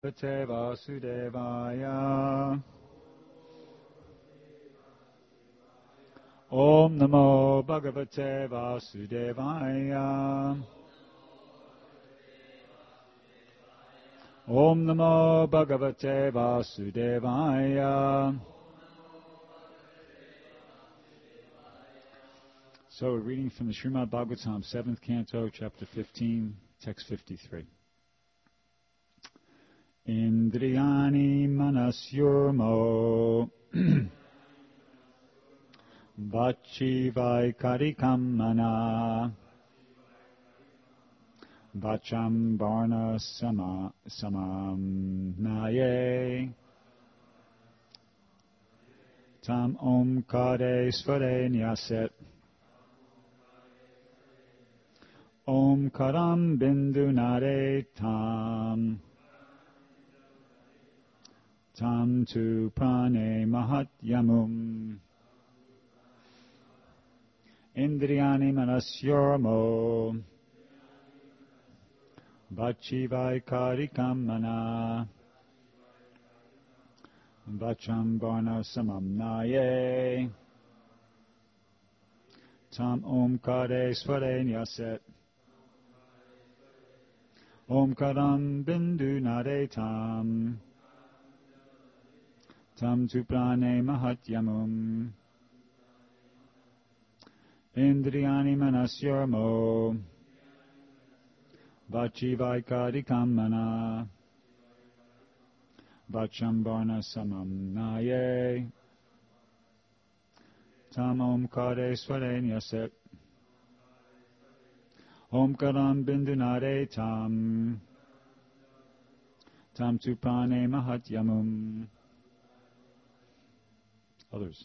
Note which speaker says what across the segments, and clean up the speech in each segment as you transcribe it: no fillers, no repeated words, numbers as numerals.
Speaker 1: Bhagavate Vasudevaya. Om Namo Bhagavate Vasudevaya. Om Namo Bhagavate Vasudevaya. So we're reading from the Srimad Bhagavatam, 7th Canto, Chapter 15, Text 53. Indriyani Manasyurmo Vachi Vaikarikam Mana Vacham Varna Samam Naye Tam Omkare Svare Nyaset Omkaram Bindu Nare Tam Tam tu prane mahatyamum Indriyani manasyormo Vachi vaikarikam mana Vacham varna samam naye Tam omkare svare nyaset Omkaram bindu nare tam Tam tu prane mahatyamum Indriyani manasyormo Vachi vaikarikam mana Vacham varna samam naye Tam omkare svare nyaset Omkaram bindunare tam Tam tu prane mahatyamum. Others.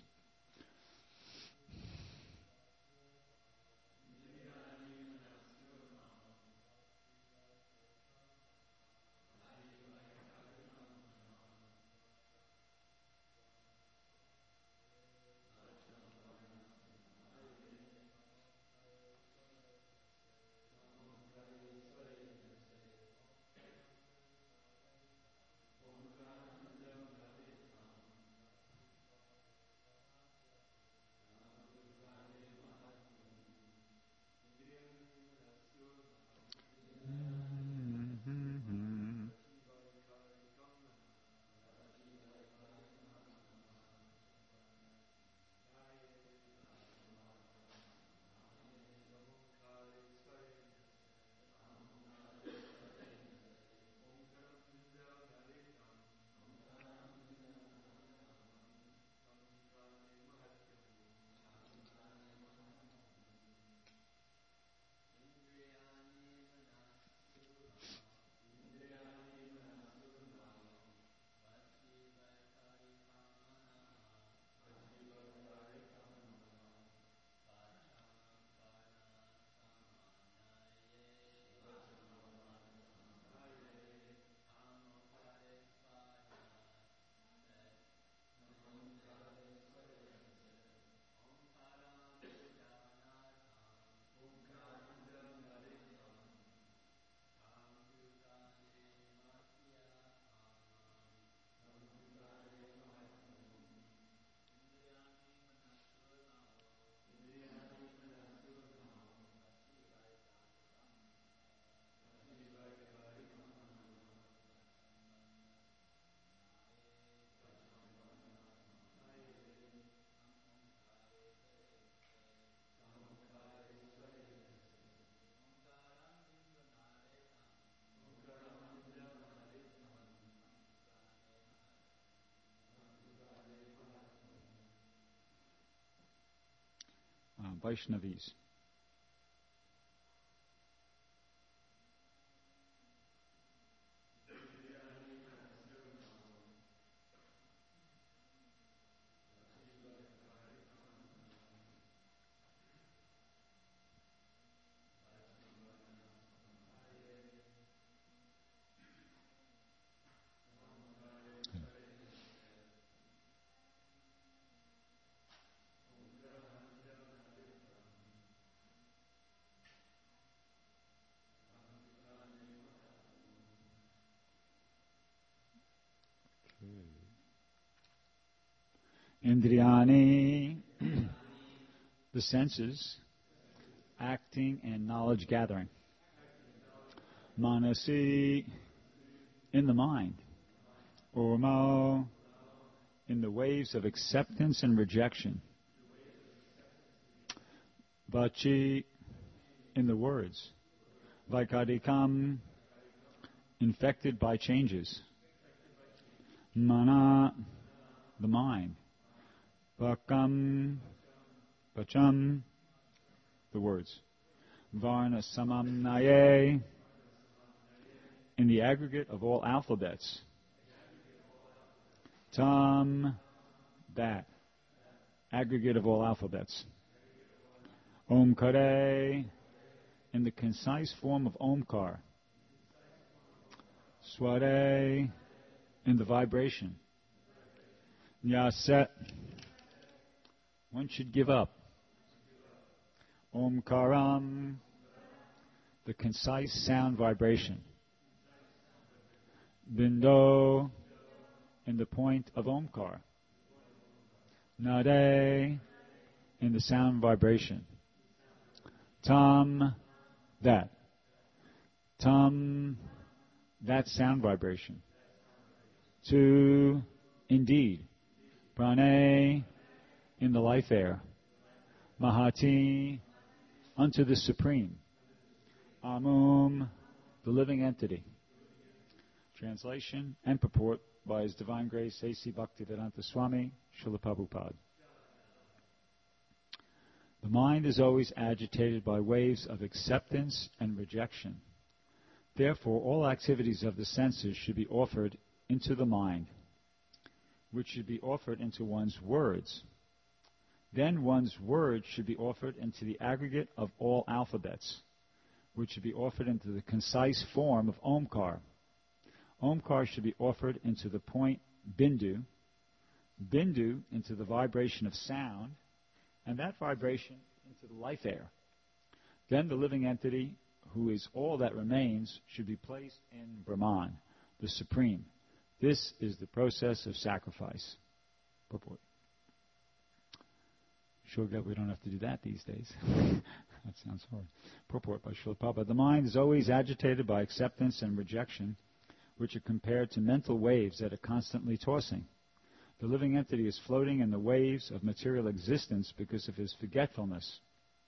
Speaker 1: Vaishnavis. Indriyani, the senses, acting and knowledge gathering. Manasi, in the mind. Urmo, in the waves of acceptance and rejection. Vachi, in the words. Vaikadikam, infected by changes. Mana, the mind. Vakam, Vacham, the words. Varna Samam Naye, in the aggregate of all alphabets. Tam, that, aggregate of all alphabets. Omkare, in the concise form of Omkar. Sware, in the vibration. Nyaset, one should give up. Omkaram, the concise sound vibration. Bindo, in the point of Omkar. Nade, in the sound vibration. Tam, that. Tam, that sound vibration. Tu, indeed. Prane, in the life air. Mahati, unto the Supreme. Amum, the living entity. Translation and purport by His Divine Grace A.C. Bhaktivedanta Swami, Srila Prabhupada. The mind is always agitated by waves of acceptance and rejection. Therefore, all activities of the senses should be offered into the mind, which should be offered into one's words. Then one's words should be offered into the aggregate of all alphabets, which should be offered into the concise form of Omkar. Omkar should be offered into the point Bindu, Bindu into the vibration of sound, and that vibration into the life air. Then the living entity, who is all that remains, should be placed in Brahman, the Supreme. This is the process of sacrifice. Purport. Sure glad we don't have to do that these days. That sounds hard. Purport by Srila Prabhupada. The mind is always agitated by acceptance and rejection, which are compared to mental waves that are constantly tossing. The living entity is floating in the waves of material existence because of his forgetfulness.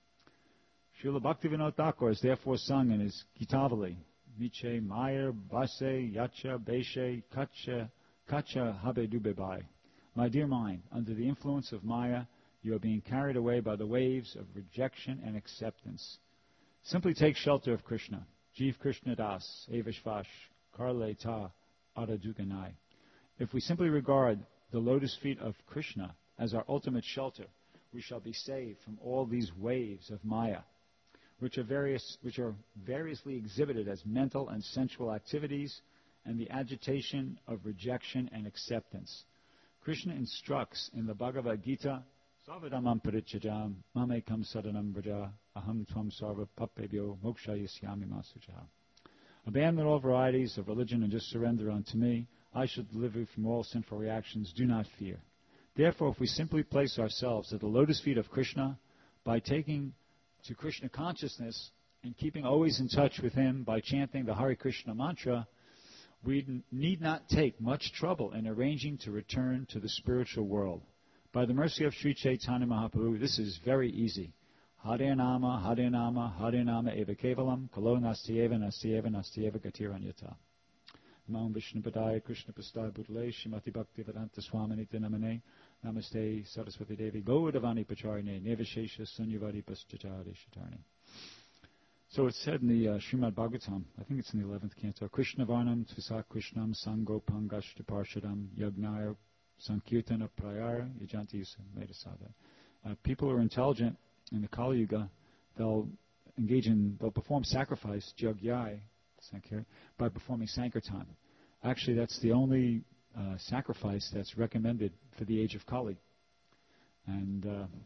Speaker 1: Srila Bhaktivinoda Thakur has therefore sung in his Gitavali, Miche Mayer Base Yacha Beshe Kacha Habe Dubebai. My dear mind, under the influence of Maya, you are being carried away by the waves of rejection and acceptance. Simply take shelter of Krishna. Jeev Krishna Das, Evashvash, Karle Ta, Araduganai. If we simply regard the lotus feet of Krishna as our ultimate shelter, we shall be saved from all these waves of Maya, which are variously exhibited as mental and sensual activities and the agitation of rejection and acceptance. Krishna instructs in the Bhagavad Gita, Savadamam parichajam mamekam sadanam vraja aham tvam sarva papebhyo mokshayasyami masuja. Abandon all varieties of religion and just surrender unto me. I shall deliver you from all sinful reactions. Do not fear. Therefore, if we simply place ourselves at the lotus feet of Krishna by taking to Krishna consciousness and keeping always in touch with Him by chanting the Hare Krishna mantra, we need not take much trouble in arranging to return to the spiritual world. By the mercy of Sri Chaitanya Mahaprabhu, this is very easy. Hare Nama, Hare Nama, Hare Nama Eva Kevalam, Kalo Nastyeva, Nastyeva, Nastyeva Gatiranyata. Namo Vishnu Padaya Krishna Pastai Bhutale Shrimati Bhaktivedanta Swaminiti Namane Namaste Saraswati Devi Gaudavani Pacharine Nevashesha Sunyavadi Paschachari Shatarni. So it's said in the Srimad Bhagavatam, I think it's in the 11th canto, Krishna Varnam Tvisak Krishnam Sango Pangashta Parshadam Yagnaya Sankirtana Prayara Yajanti Medasada. People who are intelligent in the Kali Yuga, they'll perform sacrifice, Jagyai, by performing Sankirtan. Actually, that's the only sacrifice that's recommended for the age of Kali. And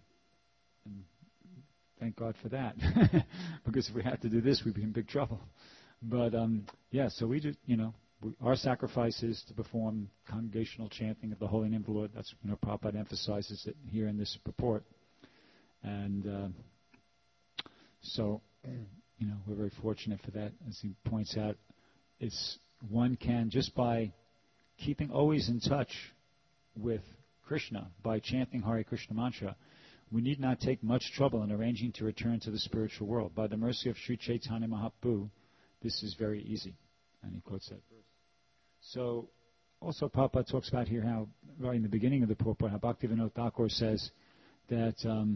Speaker 1: thank God for that. Because if we had to do this, we'd be in big trouble. But, so we just, our sacrifice is to perform congregational chanting of the holy name of the Lord. That's, Prabhupada emphasizes it here in this purport. And so, we're very fortunate for that. As he points out, one can, just by keeping always in touch with Krishna, by chanting Hare Krishna mantra, we need not take much trouble in arranging to return to the spiritual world. By the mercy of Sri Chaitanya Mahaprabhu, this is very easy. And he quotes that verse. So, also Prabhupada talks about here how, right in the beginning of the purport, how Bhaktivinoda Thakur says that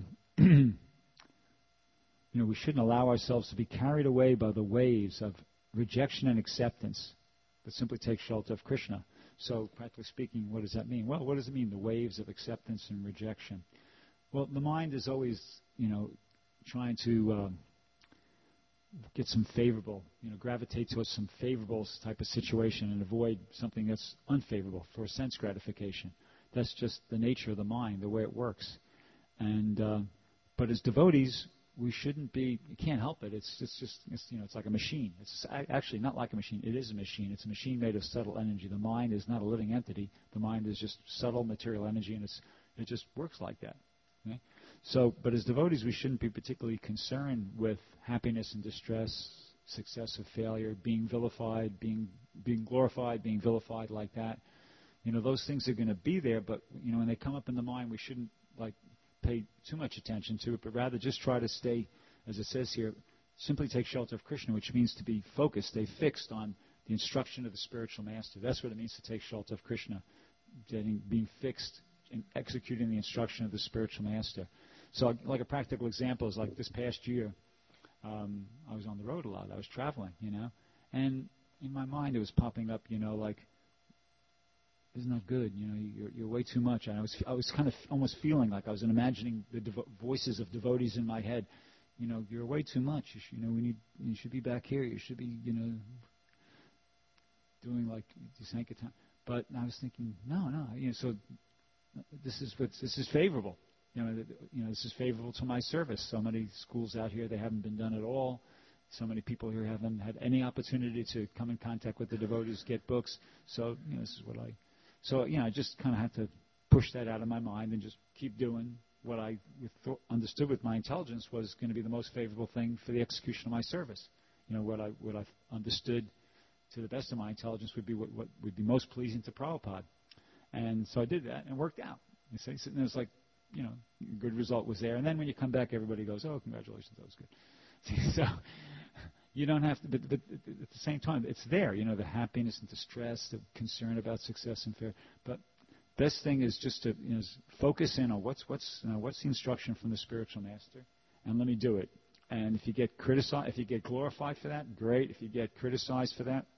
Speaker 1: we shouldn't allow ourselves to be carried away by the waves of rejection and acceptance, but simply take shelter of Krishna. So, practically speaking, what does that mean? Well, what does it mean, the waves of acceptance and rejection? Well, the mind is always, trying to get some favorable, gravitate towards some favorable type of situation and avoid something that's unfavorable for sense gratification. That's just the nature of the mind, the way it works. And but as devotees, we shouldn't be. You can't help it. It's like a machine. It's actually not like a machine. It is a machine. It's a machine made of subtle energy. The mind is not a living entity. The mind is just subtle material energy, and it just works like that. Okay? So, but as devotees, we shouldn't be particularly concerned with happiness and distress, success or failure, being vilified, being glorified, being vilified like that. Those things are going to be there, but when they come up in the mind, we shouldn't pay too much attention to it, but rather just try to stay, as it says here, simply take shelter of Krishna, which means to be focused, stay fixed on the instruction of the spiritual master. That's what it means to take shelter of Krishna, being fixed and executing the instruction of the spiritual master. So, like a practical example is like this past year, I was on the road a lot. I was traveling, and in my mind it was popping up, like, isn't that good? You're way too much. And I was kind of almost feeling like I was imagining the voices of devotees in my head. You're way too much. You should be back here. You should be, doing like Sankirtan. But I was thinking, no. So this is favorable. This is favorable to my service. So many schools out here, they haven't been done at all. So many people here haven't had any opportunity to come in contact with the devotees, get books. So, this is what I just kind of had to push that out of my mind and just keep doing what I understood with my intelligence was going to be the most favorable thing for the execution of my service. What I understood to the best of my intelligence would be what would be most pleasing to Prabhupada. And so I did that, and it worked out. You see, and it was like, good result was there. And then when you come back, everybody goes, oh, congratulations, that was good. So you don't have to, but at the same time, it's there, the happiness and distress, the concern about success and failure. But best thing is just to focus in on what's the instruction from the spiritual master, and let me do it. And if you get criticized, if you get glorified for that, great. If you get criticized for that,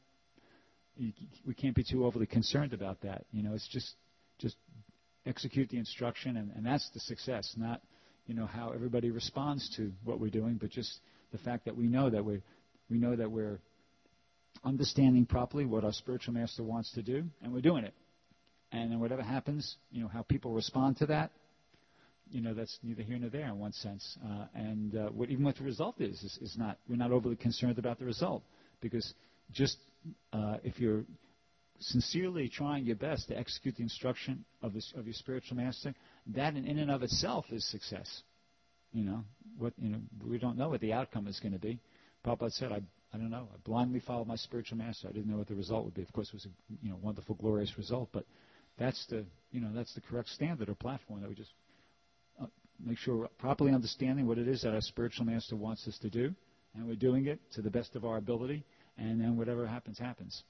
Speaker 1: we can't be too overly concerned about that. It's just execute the instruction, and that's the success, not how everybody responds to what we're doing, but just the fact that we know that we're understanding properly what our spiritual master wants to do, and we're doing it. And then whatever happens, how people respond to that, that's neither here nor there in one sense. Even what the result is not, we're not overly concerned about the result, because just if you're sincerely trying your best to execute the instruction of your spiritual master, that in and of itself is success. We don't know what the outcome is going to be. Prabhupada said, I don't know. I blindly followed my spiritual master. I didn't know what the result would be. Of course, it was a wonderful, glorious result, but that's the correct standard or platform that we just make sure we're properly understanding what it is that our spiritual master wants us to do, and we're doing it to the best of our ability, and then whatever happens, happens.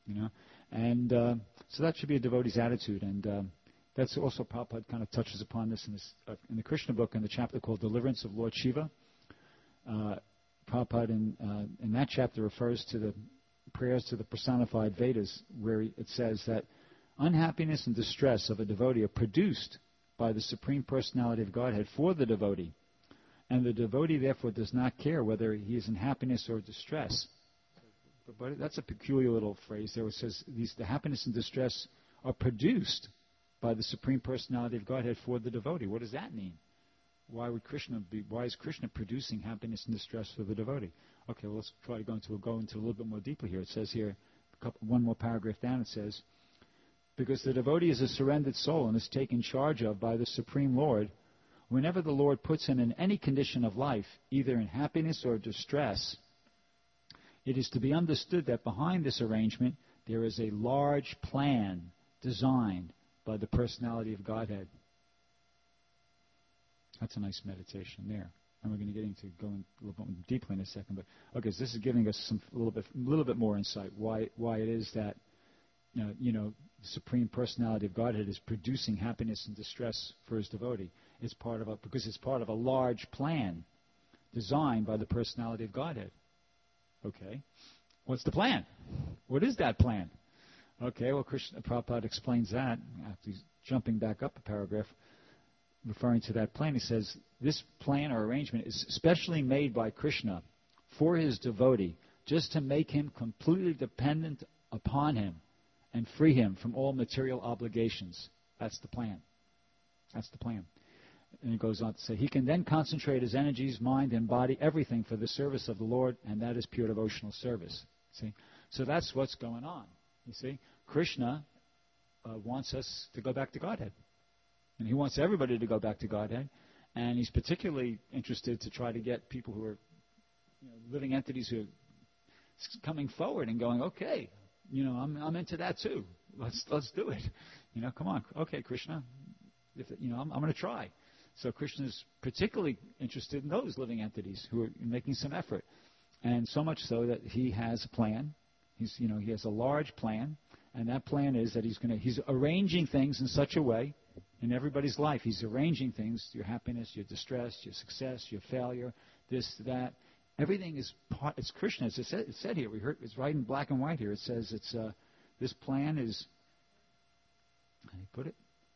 Speaker 1: And so that should be a devotee's attitude, and that's also Prabhupada kind of touches upon this in the Krishna book in the chapter called Deliverance of Lord Shiva. Prabhupada in that chapter refers to the prayers to the personified Vedas, where it says that unhappiness and distress of a devotee are produced by the Supreme Personality of Godhead for the devotee, and the devotee therefore does not care whether he is in happiness or distress. But that's a peculiar little phrase there. It says the happiness and distress are produced by the Supreme Personality of Godhead for the devotee. What does that mean? Why is Krishna producing happiness and distress for the devotee? Okay, well, let's try to go into a little bit more deeply here. It says here, one more paragraph down, it says, because the devotee is a surrendered soul and is taken charge of by the Supreme Lord, whenever the Lord puts him in any condition of life, either in happiness or distress, it is to be understood that behind this arrangement there is a large plan designed by the personality of Godhead. That's a nice meditation there. And we're going to get into going a little bit deeply in a second. But okay, so this is giving us a little bit more insight why it is that the Supreme Personality of Godhead is producing happiness and distress for his devotee. Because it's part of a large plan designed by the Personality of Godhead. Okay, what's the plan? What is that plan? Okay, well, Prabhupada explains that after he's jumping back up a paragraph. Referring to that plan, he says, this plan or arrangement is specially made by Krishna for his devotee, just to make him completely dependent upon him and free him from all material obligations. That's the plan. That's the plan. And it goes on to say, he can then concentrate his energies, mind, and body, everything for the service of the Lord, and that is pure devotional service. See? So that's what's going on. You see? Krishna wants us to go back to Godhead. And he wants everybody to go back to Godhead. And he's particularly interested to try to get people who are living entities who are coming forward and going, okay, I'm into that too. Let's do it. Come on. Okay, Krishna. I'm going to try. So Krishna's particularly interested in those living entities who are making some effort. And so much so that he has a plan. He has a large plan. And that plan is that he's arranging things in such a way in everybody's life. He's arranging things, your happiness, your distress, your success, your failure, this, that. Everything is it's Krishna. It's said here. It's right in black and white here. It says this plan is, how do you put it?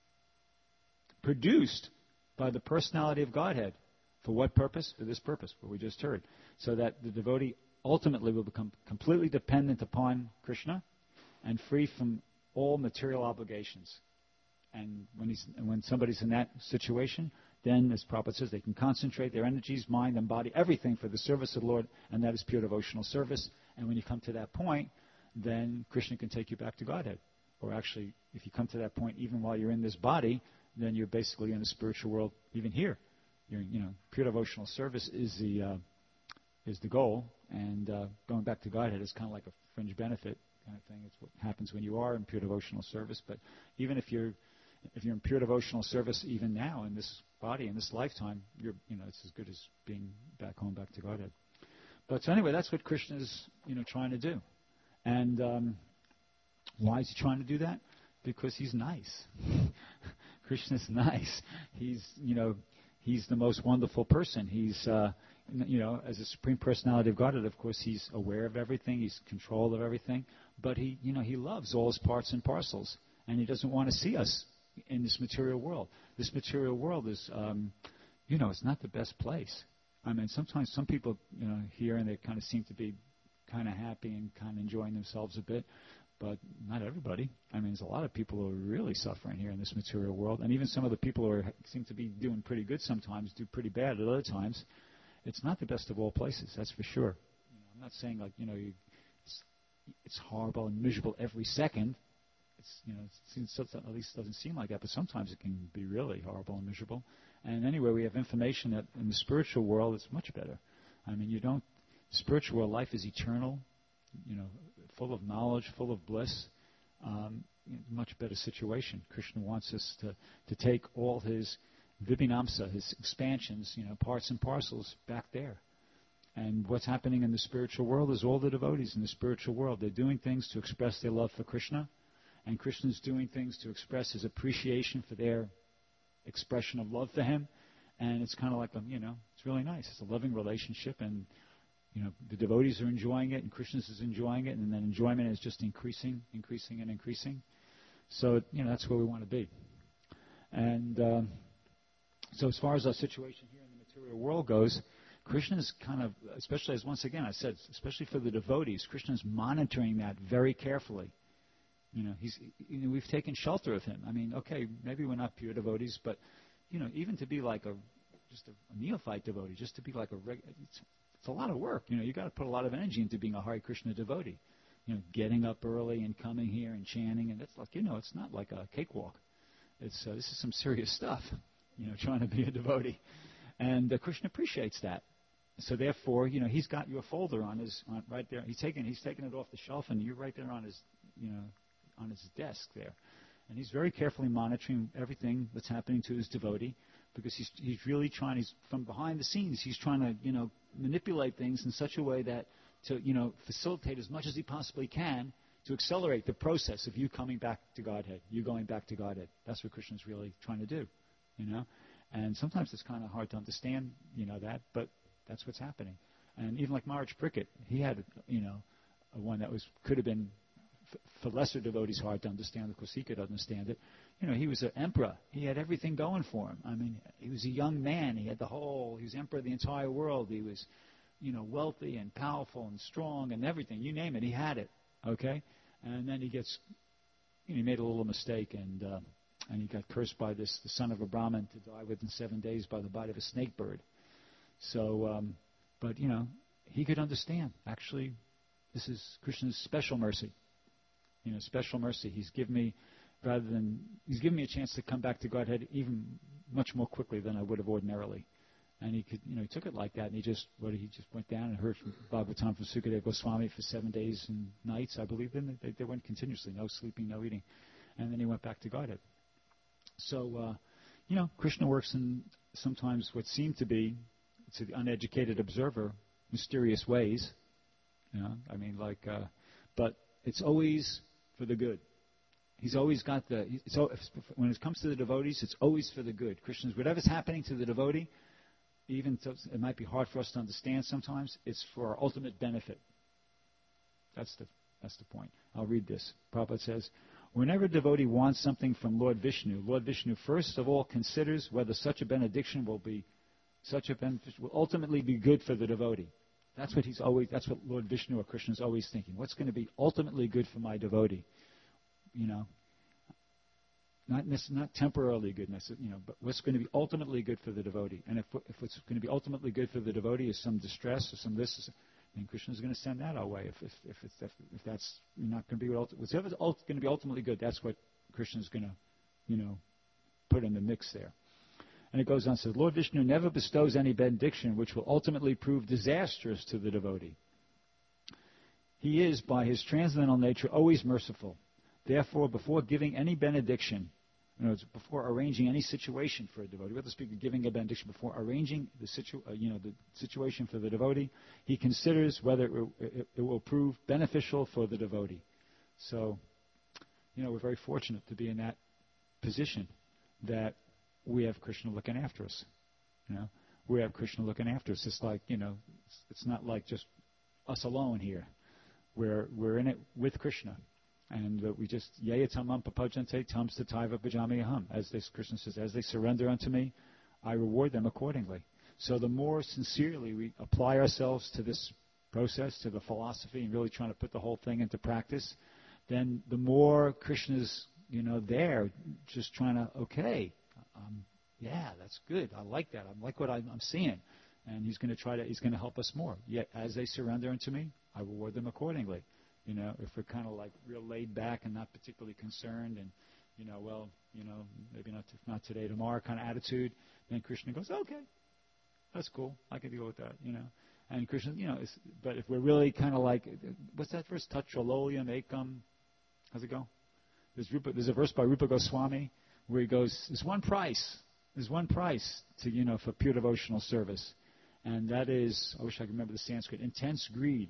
Speaker 1: Produced by the personality of Godhead. For what purpose? For this purpose, what we just heard. So that the devotee ultimately will become completely dependent upon Krishna and free from all material obligations. And when somebody's in that situation, then, as Prabhupada says, they can concentrate their energies, mind, and body, everything for the service of the Lord, and that is pure devotional service. And when you come to that point, then Krishna can take you back to Godhead. Or actually, if you come to that point even while you're in this body, then you're basically in the spiritual world even here. Pure devotional service is the goal, and going back to Godhead is kind of like a fringe benefit kind of thing. It's what happens when you are in pure devotional service. But even if you're in pure devotional service even now in this body, in this lifetime, it's as good as being back home, back to Godhead. But so anyway, that's what Krishna's trying to do. And why is he trying to do that? Because he's nice. Krishna's nice. He's the most wonderful person. He's as a Supreme Personality of Godhead, of course, he's aware of everything. He's in control of everything. But he loves all his parts and parcels, and he doesn't want to see us in this material world. This material world is, it's not the best place. I mean, sometimes some people, here and they kind of seem to be kind of happy and kind of enjoying themselves a bit, but not everybody. I mean, there's a lot of people who are really suffering here in this material world, and even some of the people who seem to be doing pretty good sometimes do pretty bad at other times. It's not the best of all places, that's for sure. I'm not saying it's horrible and miserable every second. At least it doesn't seem like that, but sometimes it can be really horrible and miserable. And anyway, we have information that in the spiritual world it's much better. I mean, spiritual world life is eternal, full of knowledge, full of bliss, much better situation. Krishna wants us to take all his Vibhinamsa, his expansions, parts and parcels back there. And what's happening in the spiritual world is all the devotees in the spiritual world, they're doing things to express their love for Krishna, and Krishna's doing things to express his appreciation for their expression of love for him. And it's kind of like, it's really nice. It's a loving relationship, and, the devotees are enjoying it, and Krishna is enjoying it, and then enjoyment is just increasing. So, that's where we want to be. And so as far as our situation here in the material world goes, Krishna's kind of, especially as once again I said, especially for the devotees, Krishna's monitoring that very carefully. We've taken shelter of him. I mean, okay, maybe we're not pure devotees, but even to be like just a neophyte devotee, just to be like it's a lot of work. You got to put a lot of energy into being a Hare Krishna devotee. getting up early and coming here and chanting, and it's like, it's not like a cakewalk. It's this is some serious stuff, trying to be a devotee. And Krishna appreciates that. So therefore, he's got your folder on right there. He's taken it off the shelf, and you're right there on his, on his desk there. And he's very carefully monitoring everything that's happening to his devotee, because he's really trying. He's from behind the scenes. He's trying to manipulate things in such a way that to facilitate as much as he possibly can to accelerate the process of you coming back to Godhead, you going back to Godhead. That's what Krishna's really trying to do, And sometimes it's kind of hard to understand, that, but that's what's happening. And even like Maharaj Prickett, he had, a one that could have been for lesser devotees hard to understand, because he could understand it. He was an emperor. He had everything going for him. I mean, he was a young man. He was emperor of the entire world. He was, wealthy and powerful and strong and everything. You name it, he had it. Okay? And then he made a little mistake, and he got cursed by the son of a Brahmin to die within 7 days by the bite of a snake bird. So, but, he could understand. Actually, this is Krishna's special mercy. Special mercy. He's given me a chance to come back to Godhead even much more quickly than I would have ordinarily. And he took it like that, and he just went down and heard from Bhagavatam from Sukadeva Goswami for 7 days and nights, I believe. Then they went continuously, no sleeping, no eating, and then he went back to Godhead. So, Krishna works in sometimes what seem to be, to the uneducated observer, mysterious ways. But it's always for the good. He's always got when it comes to the devotees, it's always for the good. Krishna's, whatever's happening to the devotee, even though it might be hard for us to understand sometimes, it's for our ultimate benefit. That's the point. I'll read this. Prabhupada says, whenever a devotee wants something from Lord Vishnu first of all considers whether such a benediction will ultimately be good for the devotee. That's what Lord Vishnu or Krishna is always thinking. What's going to be ultimately good for my devotee? Not temporarily goodness, but what's going to be ultimately good for the devotee. And if what's going to be ultimately good for the devotee is some distress or some this, then Krishna is going to send that our way. If that's not going to be whatever's going to be ultimately good, that's what Krishna is going to, put in the mix there. And it goes on, says, Lord Vishnu never bestows any benediction which will ultimately prove disastrous to the devotee. He is, by his transcendental nature, always merciful. Therefore, before giving any benediction, before arranging any situation for a devotee, we have to speak of giving a benediction, before arranging the situation for the devotee, he considers whether it will prove beneficial for the devotee. So, we're very fortunate to be in that position that we have Krishna looking after us. We have Krishna looking after us. It's like, it's not like just us alone here. We're in it with Krishna. And we just, yaya tamam papajante tam stataiva bhajami aham. As this Krishna says, as they surrender unto me, I reward them accordingly. So the more sincerely we apply ourselves to this process, to the philosophy, and really trying to put the whole thing into practice, then the more Krishna's, there, just trying to, yeah, that's good. I like that. I like what I'm seeing. And he's going to help us more. Yet, as they surrender unto me, I reward them accordingly. If we're kind of like real laid back and not particularly concerned and, maybe not today, tomorrow kind of attitude, then Krishna goes, okay, that's cool. I can deal with that, And Krishna, but if we're really kind of like, what's that verse? Tatraloliam ekam. How's it go? There's a verse by Rupa Goswami where he goes, there's one price to, for pure devotional service. And that is, I wish I could remember the Sanskrit, intense greed.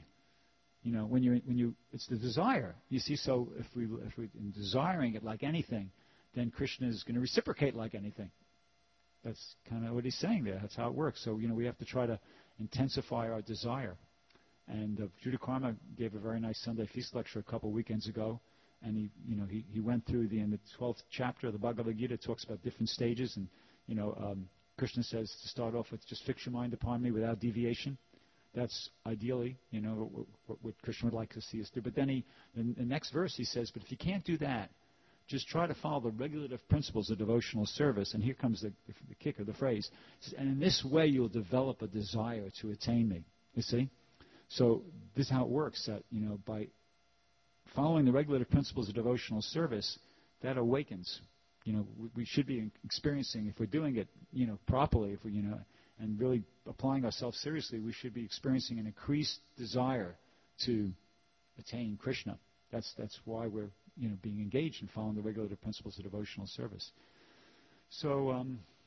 Speaker 1: It's the desire. You see, so if we in desiring it like anything, then Krishna is going to reciprocate like anything. That's kind of what he's saying there. That's how it works. So, we have to try to intensify our desire. And Judah Karma gave a very nice Sunday feast lecture a couple weekends ago, and he went through in the 12th chapter of the Bhagavad Gita, it talks about different stages, and Krishna says to start off with just fix your mind upon me without deviation. That's ideally, what Krishna would like to see us do. But then in the next verse he says, but if you can't do that, just try to follow the regulative principles of devotional service. And here comes the kicker, the phrase. It says, and in this way you'll develop a desire to attain me. You see? So this is how it works, that, by following the regulative principles of devotional service, that awakens. We should be experiencing, if we're doing it, properly, if we, and really applying ourselves seriously, we should be experiencing an increased desire to attain Krishna. That's why we're, being engaged in following the regulative principles of devotional service. So,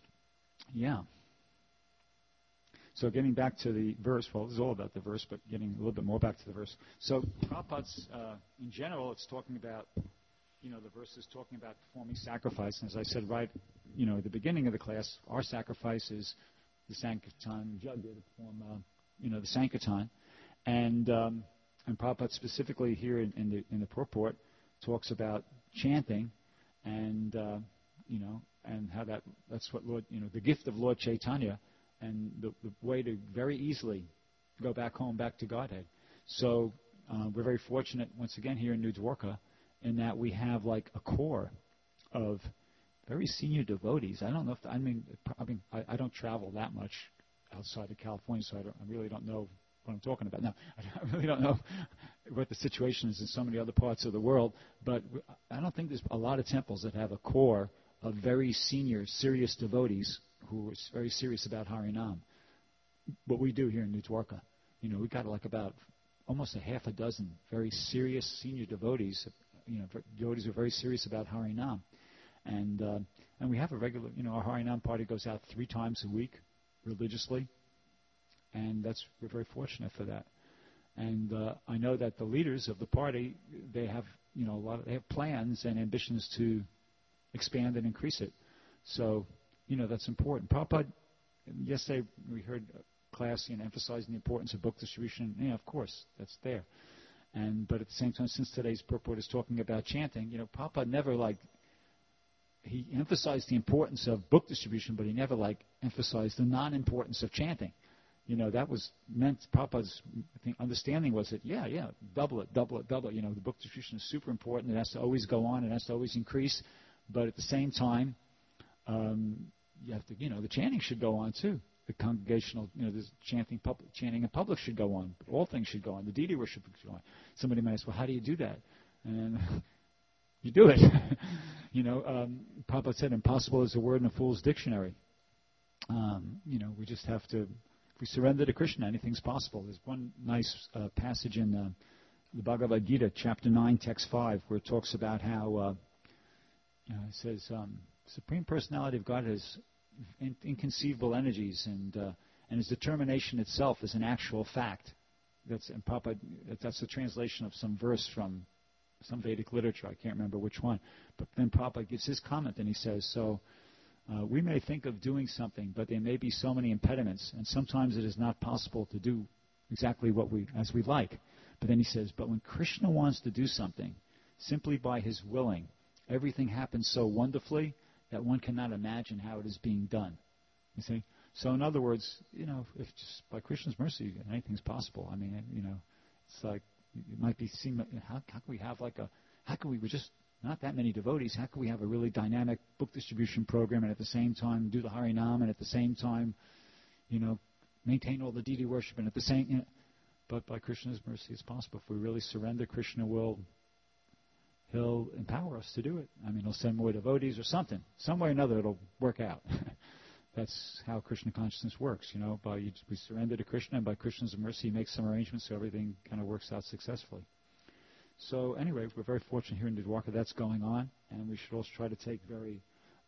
Speaker 1: So getting back to the verse, well, this is all about the verse, but getting a little bit more back to the verse. So Prabhupada's, in general, it's talking about, the verse is talking about performing sacrifice. And as I said right, at the beginning of the class, our sacrifice is the Sankirtan Yajna to perform, the Sankirtan. And Prabhupada specifically here in the purport talks about chanting and, and how that's what Lord, the gift of Lord Chaitanya, and the way to very easily go back home, back to Godhead. So we're very fortunate, once again, here in New Dwarka, in that we have like a core of very senior devotees. I don't know if I don't travel that much outside of California, so I really don't know what I'm talking about. Now, I really don't know what the situation is in so many other parts of the world, but I don't think there's a lot of temples that have a core of very senior, serious devotees who are very serious about Harinam. What we do here in New Dwarka, we got like about almost a half a dozen very serious senior devotees, devotees who are very serious about Harinam. And we have a regular, our Harinam party goes out 3 times a week religiously, and we're very fortunate for that. And I know that the leaders of the party, they have, they have plans and ambitions to expand and increase it. So, that's important. Prabhupada, yesterday we heard a class emphasizing the importance of book distribution. Yeah, of course, that's there. But at the same time, since today's purport is talking about chanting, Prabhupada never he emphasized the importance of book distribution, but he never emphasized the non-importance of chanting. That was meant, Prabhupada's understanding was that, double it. The book distribution is super important. It has to always go on. It has to always increase. But at the same time, you have to, the chanting should go on too. The congregational, this chanting in public should go on. All things should go on. The deity worship should go on. Somebody might ask, well, how do you do that? And you do it. Prabhupada said, impossible is a word in a fool's dictionary. We just have to, if we surrender to Krishna, anything's possible. There's one nice passage in the Bhagavad Gita, chapter 9, text 5, where it talks about how it says, Supreme Personality of God has inconceivable energies, and his determination itself is an actual fact. That's the translation of some verse from some Vedic literature. I can't remember which one. But then Prabhupada gives his comment, and he says, we may think of doing something, but there may be so many impediments, and sometimes it is not possible to do exactly as we like. But then he says, but when Krishna wants to do something, simply by his willing, everything happens so wonderfully that one cannot imagine how it is being done. You see? So in other words, if just by Krishna's mercy, anything's possible. I mean, it's like, it might be seen, how can we have we're just not that many devotees, how can we have a really dynamic book distribution program and at the same time do the Harinam and at the same time, maintain all the deity worship and at the same, but by Krishna's mercy it's possible. If we really surrender, Krishna He'll empower us to do it. I mean, He'll send more devotees or something. Some way or another, it'll work out. That's how Krishna consciousness works, we surrender to Krishna, and by Krishna's mercy, He makes some arrangements so everything kind of works out successfully. So anyway, we're very fortunate here in Dwarka that's going on, and we should also try to take very,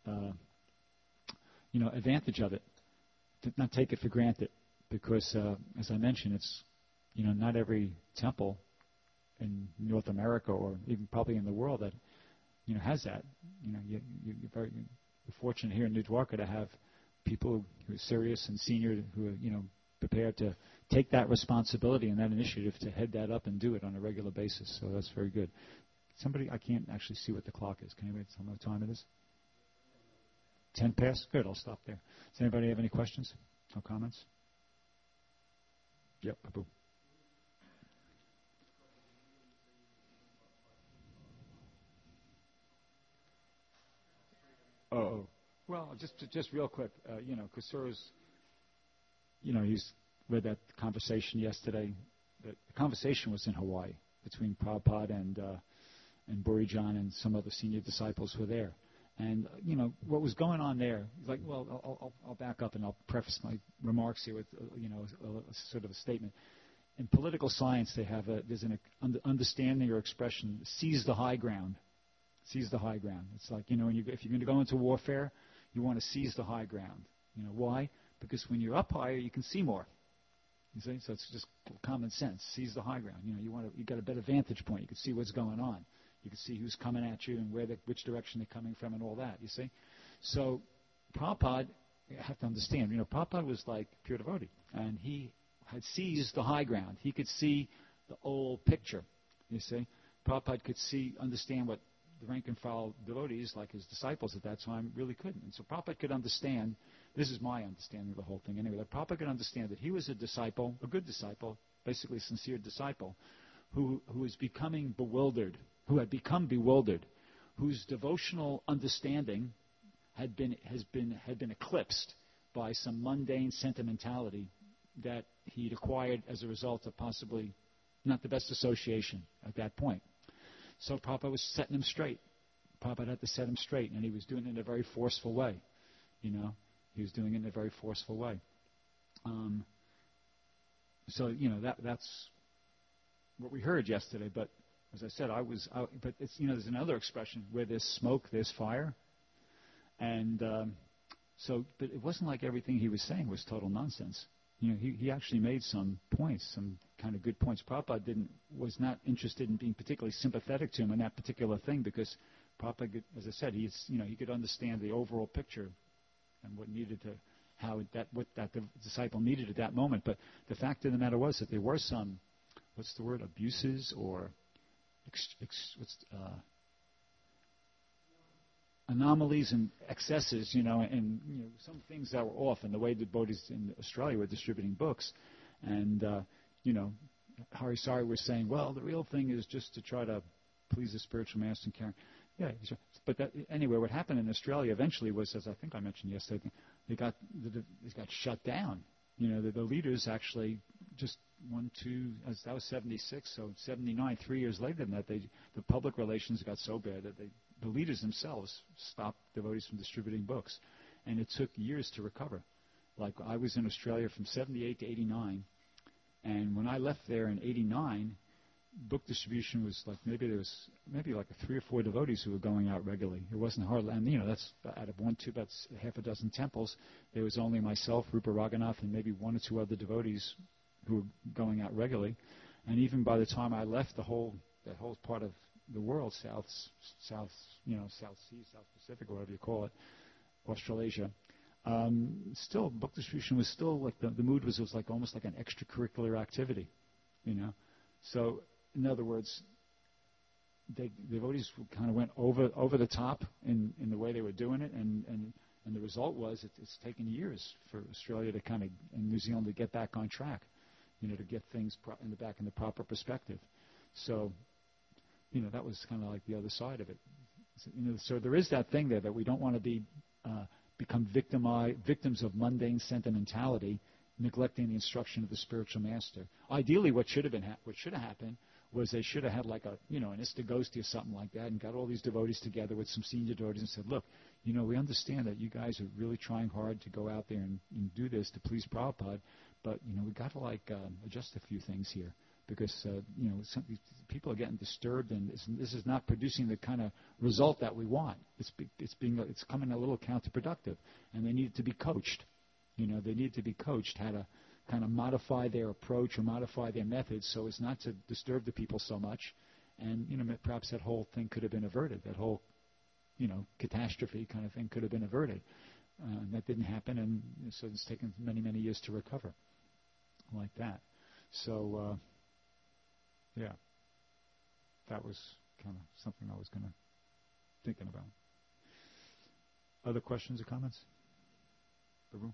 Speaker 1: advantage of it, to not take it for granted, because as I mentioned, it's, not every temple in North America or even probably in the world that has that. You're very fortunate here in New Dwarka to have people who are serious and senior who are prepared to take that responsibility and that initiative to head that up and do it on a regular basis. So that's very good. I can't actually see what the clock is. Can anybody tell me what time it is? 10 past? Good, I'll stop there. Does anybody have any questions or comments? Yep, Prabhu. Oh, well, just real quick, Kusura's, he's read that conversation yesterday. The conversation was in Hawaii. between Prabhupada and Burijan and some other senior disciples were there. And, what was going on there, like, well, I'll back up and I'll preface my remarks here with, a sort of a statement. In political science, there's an understanding or expression, seize the high ground. Seize the high ground. It's like, if you're going to go into warfare, you want to seize the high ground. Why? Because when you're up higher, you can see more. You see? So it's just common sense. Seize the high ground. You got a better vantage point. You can see what's going on. You can see who's coming at you and which direction they're coming from and all that, you see. So Prabhupada, you have to understand, Prabhupada was like pure devotee. And he had seized the high ground. He could see the old picture, you see. Prabhupada could understand what the rank and file devotees, like his disciples at that time, really couldn't. And so Prabhupada could understand, this is my understanding of the whole thing anyway, that Prabhupada could understand that he was a disciple, a good disciple, basically a sincere disciple, who was becoming bewildered, who had become bewildered, whose devotional understanding had been eclipsed by some mundane sentimentality that he'd acquired as a result of possibly not the best association at that point. So Prabhupada was setting him straight. Prabhupada had to set him straight, and he was doing it in a very forceful way. He was doing it in a very forceful way. That's what we heard yesterday. But as I said, but it's there's another expression where there's smoke, there's fire, and but it wasn't like everything he was saying was total nonsense. He actually made some points, some kind of good points. Prabhupada was not interested in being particularly sympathetic to him in that particular thing because Prabhupada, as I said, he could understand the overall picture and what the disciple needed at that moment. But the fact of the matter was that there were some, abuses or anomalies and excesses, and some things that were off in the way the devotees in Australia were distributing books. And, Hari Sari was saying, well, the real thing is just to try to please the spiritual master and carry. Yeah, but anyway, what happened in Australia eventually was, as I think I mentioned yesterday, they got shut down. The leaders actually just that was 76, so 79, 3 years later than that, the public relations got so bad that the leaders themselves stopped devotees from distributing books. And it took years to recover. Like, I was in Australia from 78 to 89, and when I left there in 89, book distribution was like, there was like 3 or 4 devotees who were going out regularly. It wasn't hard, and that's out of about half a dozen temples. There was only myself, Rupa Raghunath, and maybe 1 or 2 other devotees who were going out regularly. And even by the time I left that whole part of the world, South Sea, South Pacific, or whatever you call it, Australasia, still book distribution was still like the mood was like almost like an extracurricular activity, So, in other words, the devotees kind of went over the top in the way they were doing it, and the result was it's taken years for Australia to kind of, and New Zealand to get back on track, to get things back in the proper perspective. So, that was kind of like the other side of it. So there is that thing there that we don't want to become victims of mundane sentimentality, neglecting the instruction of the spiritual master. Ideally, what should have happened was they should have had like an Istagosti or something like that, and got all these devotees together with some senior devotees and said, look, we understand that you guys are really trying hard to go out there and do this to please Prabhupada, but we got to adjust a few things here because some people are getting disturbed, and this is not producing the kind of result that we want. It's coming a little counterproductive, and they need to be coached. They need to be coached how to kind of modify their approach or modify their methods so as not to disturb the people so much. And, perhaps that whole thing could have been averted. That whole, catastrophe kind of thing could have been averted. That didn't happen, and so it's taken many, many years to recover like that. So, yeah, that was kind of something I was thinking about. Other questions or comments? Babu?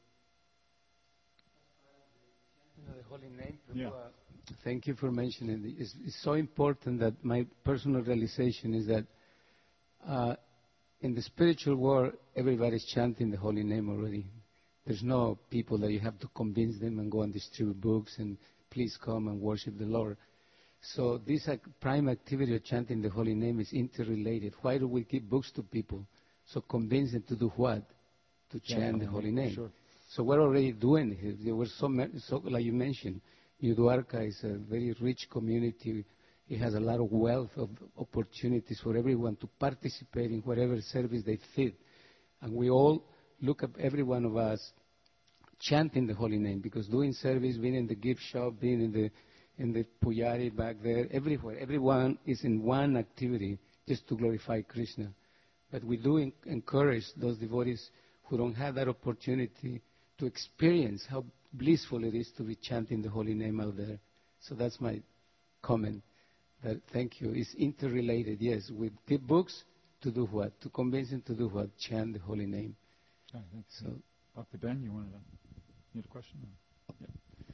Speaker 2: The holy name.
Speaker 1: Yeah.
Speaker 2: Thank you for mentioning it. It's so important that my personal realization is that in the spiritual world, everybody's chanting the holy name already. There's no people that you have to convince them and go and distribute books and please come and worship the Lord. So this prime activity of chanting the holy name is interrelated. Why do we give books to people? So convince them to do what? To chant the holy name.
Speaker 1: Sure.
Speaker 2: So we're already doing it. There were so like you mentioned, Uduarca is a very rich community. It has a lot of wealth of opportunities for everyone to participate in whatever service they fit. And we all look at every one of us chanting the holy name, because doing service, being in the gift shop, being in the pujari back there, everywhere, everyone is in one activity just to glorify Krishna. But we do encourage those devotees who don't have that opportunity to experience how blissful it is to be chanting the holy name out there. So that's my comment. That, thank you. It's interrelated, yes. We give books to do what? To convince them to do what? Chant the holy name.
Speaker 1: Okay, thanks. So, Dr. Ben, you had a question? Yeah.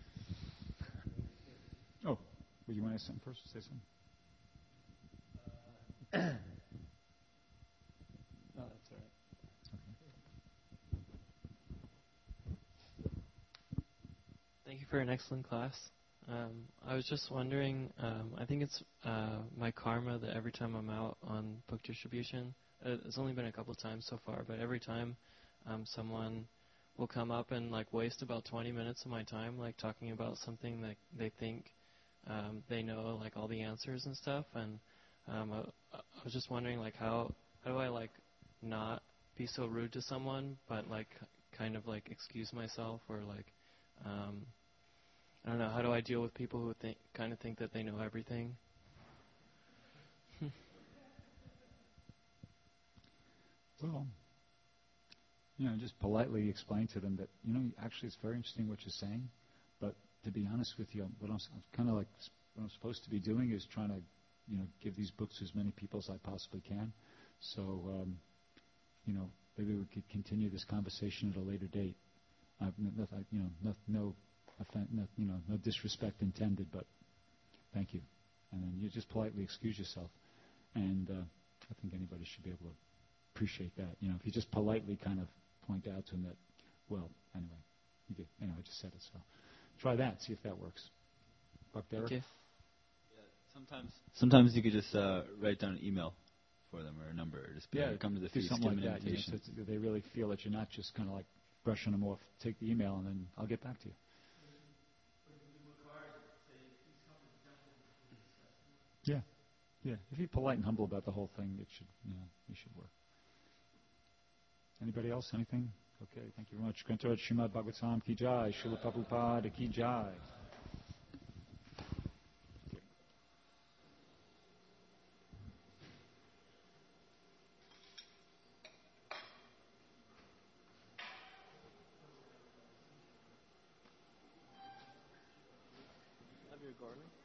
Speaker 1: Oh, well, you want to say something first? Say something.
Speaker 3: No, that's all right. Okay. Thank you for an excellent class. I was just wondering, I think it's my karma that every time I'm out on book distribution, it's only been a couple of times so far, but every time someone will come up and like waste about 20 minutes of my time like talking about something that they think they know like all the answers and stuff, and I was just wondering like how do I like not be so rude to someone but like kind of like excuse myself, or like I don't know, how do I deal with people who kind of think that they know everything?
Speaker 1: Well, just politely explain to them that, actually it's very interesting what you're saying, but to be honest with you, what I'm supposed to be doing is trying to, give these books to as many people as I possibly can. So, maybe we could continue this conversation at a later date. No disrespect intended, but thank you. And then you just politely excuse yourself. And I think anybody should be able to appreciate that. If you just politely kind of point out to them that, well, anyway, I just said it. So try that, see if that works. Buck Derek?
Speaker 3: Okay.
Speaker 4: Yeah, sometimes you could just write down an email for them or a number, or just come to the feast,
Speaker 1: something
Speaker 4: give
Speaker 1: like
Speaker 4: them an
Speaker 1: that.
Speaker 4: invitation.
Speaker 1: So they really feel that you're not just kind of like brushing them off. Take the email and then I'll get back to you. Yeah. If you're polite and humble about the whole thing, it should work. Anybody else? Anything? Okay, thank you very much. Grantaraj Srimad Bhagavatam Ki Jai, Srila Prabhupada Ki Jai.
Speaker 3: Have your garment?